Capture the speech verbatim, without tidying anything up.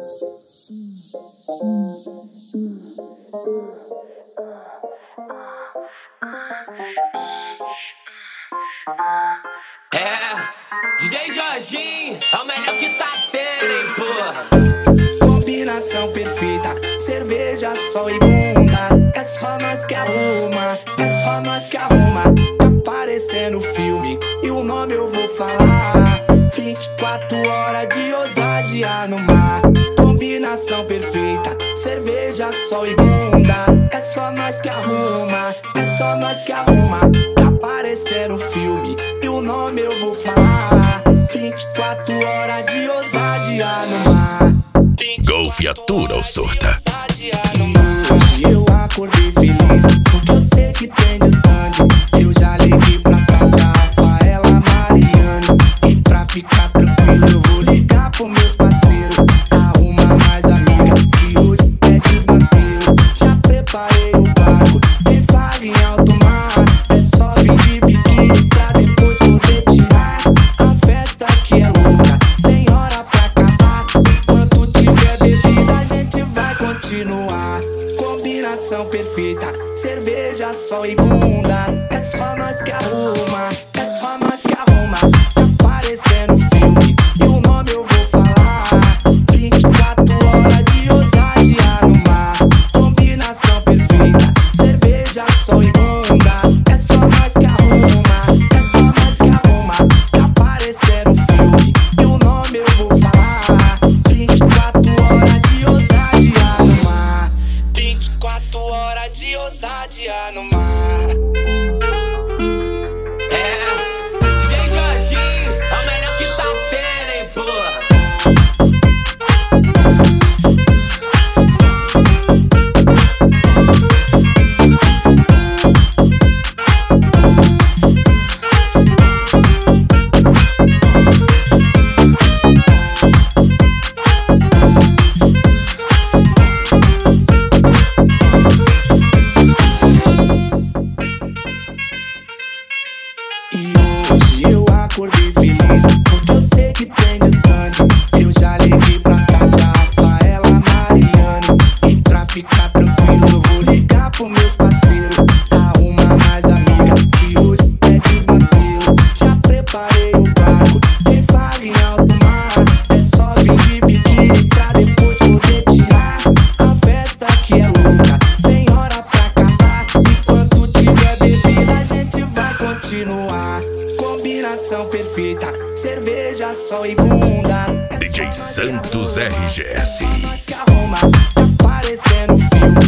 É, D J Jorginho é o melhor que tá tendo, hein, porra. Combinação perfeita, cerveja, sol e bunda. É só nós que arruma, é só nós que arruma. Tá parecendo filme e o nome eu vou falar. Vinte e quatro horas de ousadia no mar. Combinação perfeita, cerveja, sol e bunda. É só nós que arruma, é só nós que arruma. Tá parecendo filme e o nome eu vou falar. Vinte e quatro horas de ousadia no mar. Golf atura ou surta. E hoje eu acordei feliz, porque eu sei que tem de sangue. Eu já liguei pra Cátia, Rafaela, Mariane. E pra ficar tranquilo eu vou ligar pros meus parceiros. Arruma mais amiga, que hoje é desmantelo. Já preparei o barco, tem vaga em alto mar. É só vir de biquíni pra depois poder tirar. A festa aqui é louca, sem hora pra acabar. Enquanto tiver bebida a gente vai continuar. Combinação perfeita, cerveja, sol e bunda. É só nós que arruma, é só nós que arruma. Tá parecendo filme e o nome eu vou falar. Vinte e quatro horas de ousadia no mar. Combinação perfeita, cerveja, sol e bunda. É só nós que arruma, é só nós que arruma. Tá parecendo filme e o nome eu vou falar. Vinte e quatro horas de ousadia no mar. Vinte e quatro horas de ousadia no mar. É, D J Jorginho é o melhor que tá tendo, hein, porra. E hoje eu acordei feliz, porque eu sei que tem de sangue. Eu já liguei pra Cátia, Rafaela, Mariane. E pra ficar tranquilo eu vou ligar pros meus parceiros. Arruma mais amiga, que hoje é desmantelo. Já preparei o barco, tem vaga em alto mar. É só vir de biquíni pra depois poder tirar. A festa aqui é louca, sem hora pra acabar. Enquanto tiver bebida a gente vai continuar. Combinação perfeita, cerveja, sol e bunda. D J Santos R G S. Nós que arruma, tá parecendo filme